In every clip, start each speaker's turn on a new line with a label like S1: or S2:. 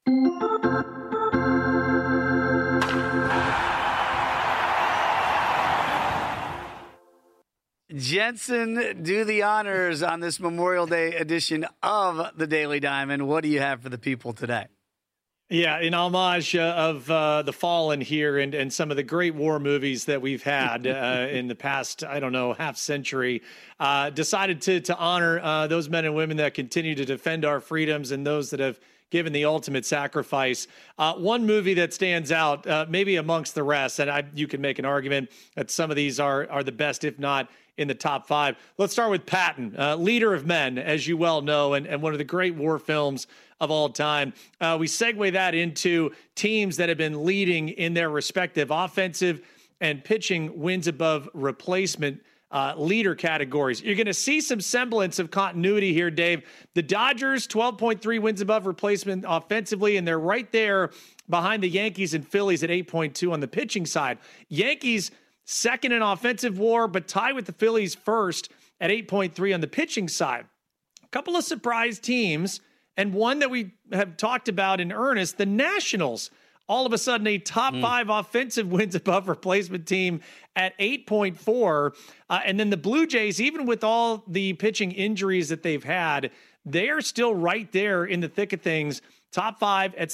S1: Jensen, do the honors on this Memorial Day edition of the Daily Diamond. What do you have for the people today?
S2: Yeah, in homage of the fallen here and some of the great war movies that we've had in the past, I don't know, half century, decided to honor those men and women that continue to defend our freedoms and those that have given the ultimate sacrifice. One movie that stands out, maybe amongst the rest, and you can make an argument that some of these are the best, if not in the top five. Let's start with Patton, Leader of Men, as you well know, and one of the great war films of all time. We segue that into teams that have been leading in their respective offensive and pitching wins above replacement leader categories. You're going to see some semblance of continuity here, Dave. The Dodgers, 12.3 wins above replacement offensively, and they're right there behind the Yankees and Phillies at 8.2 on the pitching side. Yankees second in offensive WAR, but tied with the Phillies first at 8.3 on the pitching side. A couple of surprise teams, and one that we have talked about in earnest, the Nationals. All of a sudden, a top five offensive wins above replacement team at 8.4. And then the Blue Jays, even with all the pitching injuries that they've had, they are still right there in the thick of things. Top five at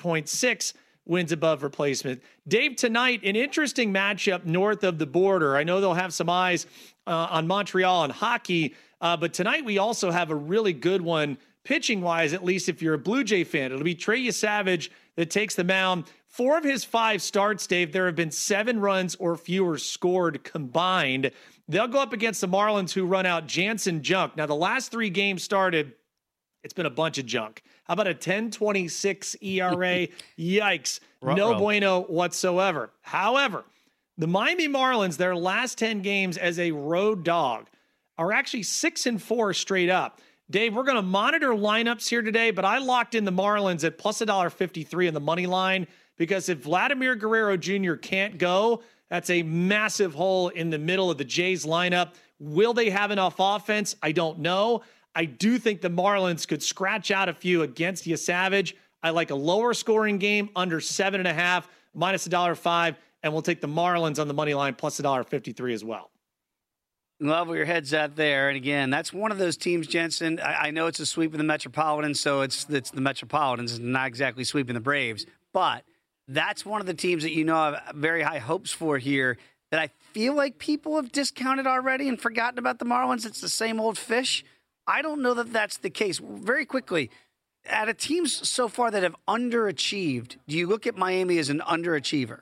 S2: 7.6 wins above replacement. Dave, tonight, an interesting matchup north of the border. I know they'll have some eyes on Montreal and hockey, but tonight we also have a really good one pitching-wise, at least if you're a Blue Jay fan. It'll be Trey Yesavage that takes the mound. 4 of his 5 starts, Dave, there have been 7 runs or fewer scored combined. They'll go up against the Marlins, who run out Jansen Junk. Now, the last 3 games started, it's been a bunch of junk. How about a 10.26 ERA? Yikes. No bueno whatsoever. However, the Miami Marlins, their last 10 games as a road dog, are actually 6-4 straight up. Dave, we're going to monitor lineups here today, but I locked in the Marlins at plus $1.53 in the money line, because if Vladimir Guerrero Jr. can't go, that's a massive hole in the middle of the Jays lineup. Will they have enough offense? I don't know. I do think the Marlins could scratch out a few against Yesavage. I like a lower scoring game, under 7.5, minus $1.05, and we'll take the Marlins on the money line plus $1.53 as well.
S1: Love where your head's at there. And again, that's one of those teams, Jensen. I know it's a sweep of the Metropolitans, so it's the Metropolitans and not exactly sweeping the Braves. But that's one of the teams that I have very high hopes for here that I feel like people have discounted already and forgotten about the Marlins. It's the same old fish. I don't know that that's the case. Very quickly, out of teams so far that have underachieved, do you look at Miami as an underachiever?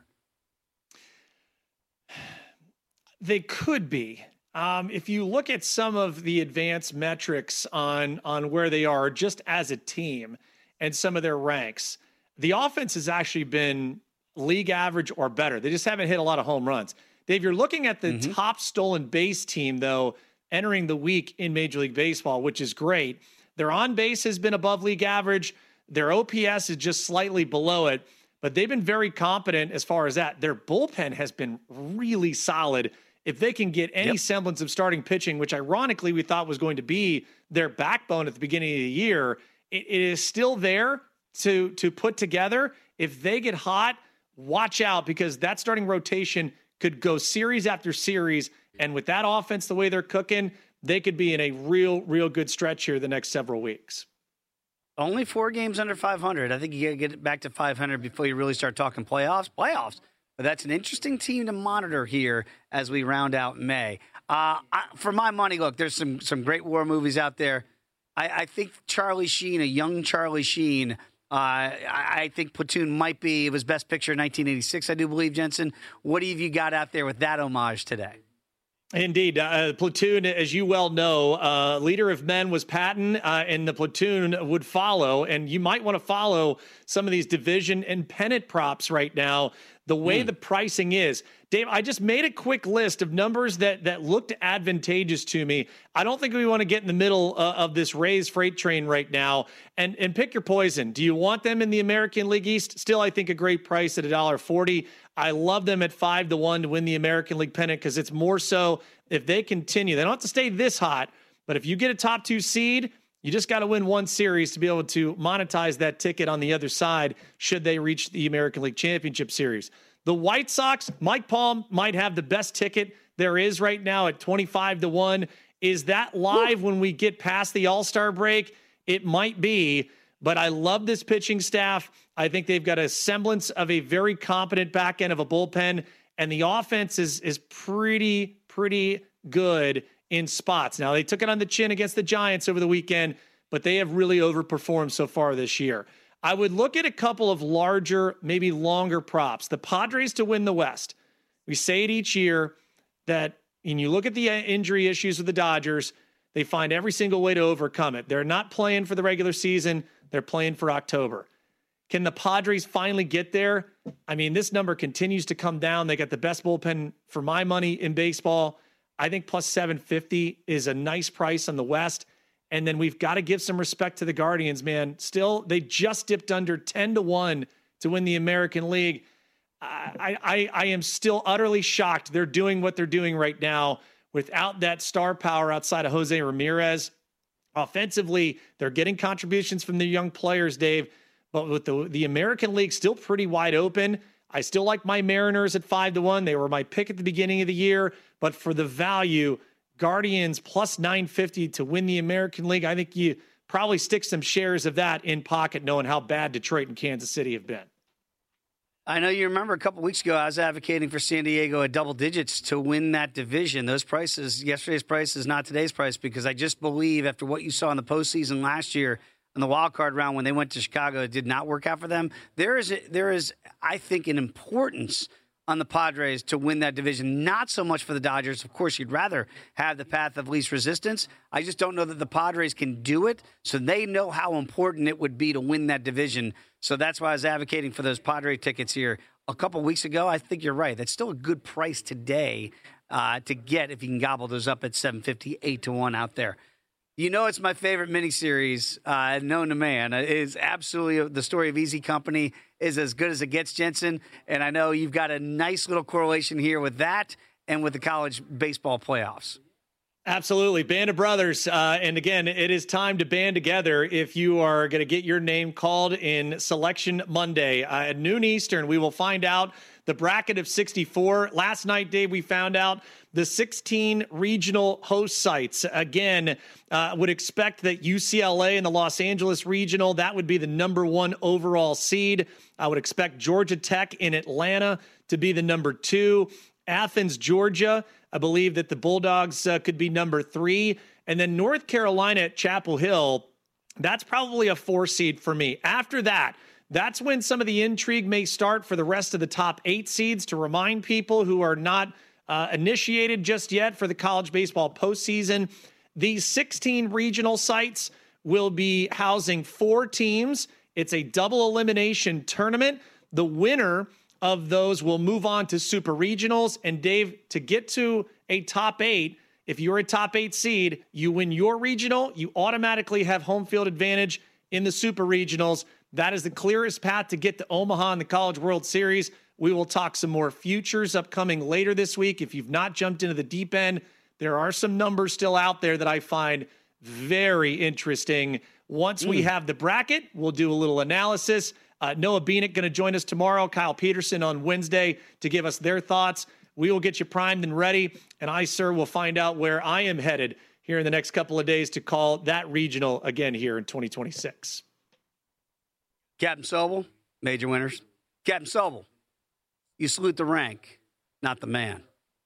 S2: They could be. If you look at some of the advanced metrics on where they are just as a team and some of their ranks, the offense has actually been league average or better. They just haven't hit a lot of home runs. Dave, you're looking at the top stolen base team, though, entering the week in Major League Baseball, which is great. Their on base has been above league average. Their OPS is just slightly below it, but they've been very competent as far as that. Their bullpen has been really solid. If they can get any semblance of starting pitching, which ironically we thought was going to be their backbone at the beginning of the year, it is still there to put together. If they get hot, watch out, because that starting rotation could go series after series. And with that offense, the way they're cooking, they could be in a real good stretch here the next several weeks.
S1: Only 4 games under 500. I think you got to get it back to 500 before you really start talking playoffs. But that's an interesting team to monitor here as we round out May. For my money, look, there's some great war movies out there. I think Charlie Sheen, a young Charlie Sheen, I think Platoon might be his best picture in 1986, I do believe, Jensen. What have you got out there with that homage today?
S2: Indeed. Platoon, as you well know, Leader of Men was Patton, and the Platoon would follow. And you might want to follow some of these division and pennant props right now, the way the pricing is. Dave, I just made a quick list of numbers that looked advantageous to me. I don't think we want to get in the middle of this Rays freight train right now, and pick your poison. Do you want them in the American League East? Still, I think a great price at $1.40. I love them at 5-1 to win the American League pennant, because it's more so if they continue. They don't have to stay this hot, but if you get a top 2 seed, You just got to win one series to be able to monetize that ticket on the other side should they reach the American League Championship Series. The White Sox, Mike Palm might have the best ticket there is right now at 25-1. Is that live when we get past the All-Star break? It might be, but I love this pitching staff. I think they've got a semblance of a very competent back end of a bullpen, and the offense is pretty good in spots. Now, they took it on the chin against the Giants over the weekend, but they have really overperformed so far this year. I would look at a couple of larger, maybe longer props. The Padres to win the West. We say it each year that when you look at the injury issues with the Dodgers, they find every single way to overcome it. They're not playing for the regular season. They're playing for October. Can the Padres finally get there? I mean, this number continues to come down. They got the best bullpen for my money in baseball. I think plus 750 is a nice price on the West. And then we've got to give some respect to the Guardians, man. Still, they just dipped under 10-1 to win the American League. I am still utterly shocked they're doing what they're doing right now without that star power outside of Jose Ramirez. Offensively, they're getting contributions from the young players, Dave. But with the American League still pretty wide open, I still like my Mariners at 5-1. They were my pick at the beginning of the year. But for the value, Guardians plus 950 to win the American League. I think you probably stick some shares of that in pocket knowing how bad Detroit and Kansas City have been.
S1: I know you remember a couple weeks ago, I was advocating for San Diego at double digits to win that division. Those prices, yesterday's price is not today's price because I just believe after what you saw in the postseason last year in the wild card round when they went to Chicago, it did not work out for them. There is, I think, an importance on the Padres to win that division, not so much for the Dodgers. Of course, you'd rather have the path of least resistance. I just don't know that the Padres can do it, so they know how important it would be to win that division. So that's why I was advocating for those Padre tickets here a couple weeks ago. I think you're right. That's still a good price today to get if you can gobble those up at 750, 8-1 out there. You know, it's my favorite miniseries known to man. It is absolutely the story of Easy Company is as good as it gets, Jensen. And I know you've got a nice little correlation here with that and with the college baseball playoffs.
S2: Absolutely. Band of brothers. And again, it is time to band together if you are going to get your name called in Selection Monday. At noon Eastern, we will find out the bracket of 64. Last night, Dave, we found out the 16 regional host sites. Again, would expect that UCLA and the Los Angeles regional, that would be the number 1 overall seed. I would expect Georgia Tech in Atlanta to be the number 2. Athens, Georgia, I believe that the Bulldogs could be number 3. And then North Carolina at Chapel Hill, that's probably a 4 seed for me. After that, that's when some of the intrigue may start for the rest of the top 8 seeds to remind people who are not initiated just yet for the college baseball postseason. These 16 regional sites will be housing 4 teams. It's a double elimination tournament. The winner of those will move on to super regionals. And Dave, to get to a top 8, if you're a top 8 seed, you win your regional, you automatically have home field advantage in the super regionals. That is the clearest path to get to Omaha in the College World Series. We will talk some more futures upcoming later this week. If you've not jumped into the deep end, there are some numbers still out there that I find very interesting. Once we have the bracket, we'll do a little analysis. Noah Beanick going to join us tomorrow. Kyle Peterson on Wednesday to give us their thoughts. We will get you primed and ready. And I, sir, will find out where I am headed here in the next couple of days to call that regional again here in 2026.
S1: Captain Sobel, major winners. Captain Sobel, you salute the rank, not the man.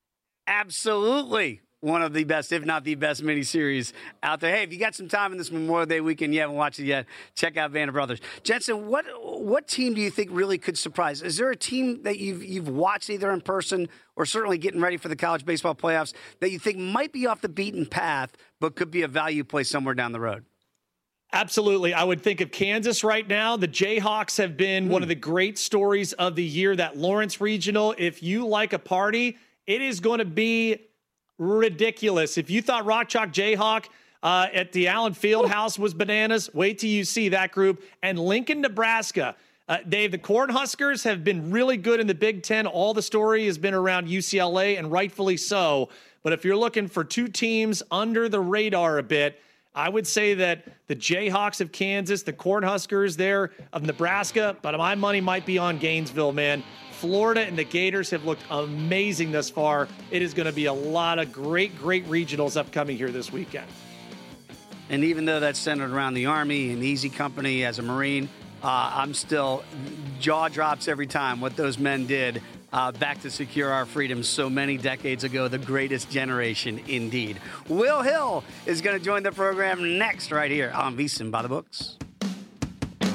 S1: Absolutely one of the best, if not the best, miniseries out there. Hey, if you got some time in this Memorial Day weekend, you haven't watched it yet, check out Band of Brothers. Jensen, what team do you think really could surprise? Is there a team that you've watched either in person or certainly getting ready for the college baseball playoffs that you think might be off the beaten path but could be a value play somewhere down the road?
S2: Absolutely. I would think of Kansas right now. The Jayhawks have been one of the great stories of the year, that Lawrence Regional. If you like a party, it is going to be ridiculous. If you thought Rock Chalk Jayhawk at the Allen Fieldhouse was bananas, wait till you see that group. And Lincoln, Nebraska. Dave, the Cornhuskers have been really good in the Big Ten. All the story has been around UCLA, and rightfully so. But if you're looking for 2 teams under the radar a bit, I would say that the Jayhawks of Kansas, the Cornhuskers there of Nebraska, but my money might be on Gainesville, man. Florida and the Gators have looked amazing thus far. It is going to be a lot of great regionals upcoming here this weekend.
S1: And even though that's centered around the Army and Easy Company as a Marine, I'm still jaw drops every time what those men did back to secure our freedom so many decades ago. The greatest generation indeed. Will Hill is going to join the program next right here on VSiN by the Books.